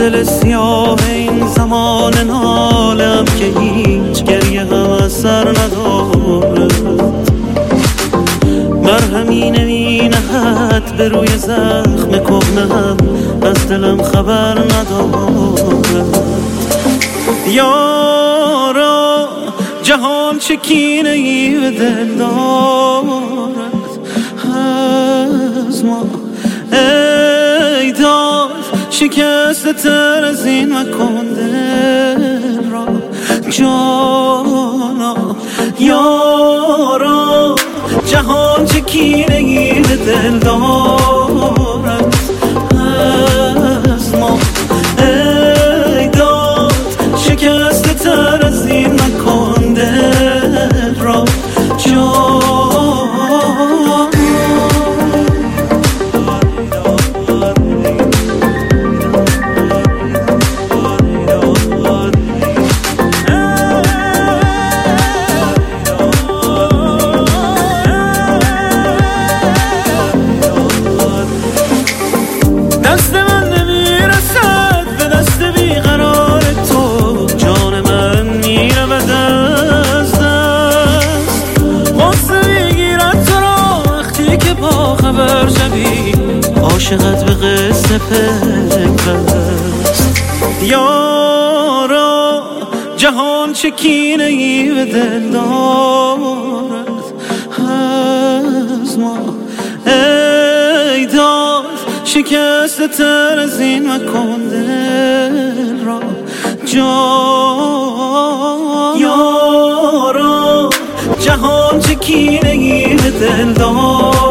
دل سیاه این زمان نالم که هیچ گریه هم از سر ندارد، مرهمی نمینهد به روی زخم کهنم، از دلم خبر ندارد. یارا جهان چه کینه ای به دل دارد از ما، ای داد شکست تر از این مکن دل را جانا. یارا جهان چه کینه ای به دل دارد از ما، ای داد شکست تر از این مکن دل را جانا. دست من نمیرسد به دست بیقرار تو، جان من میرود از دست. غصه میگیرد تو را وقتی که با خبر شوی، عاشقت به قصه پیوست. یارا جهان چه کینه ای به دل دارد از ما، ای داد شکست تر از این مکن دل را جان. یارا جهان چه کینه ای به دل دارد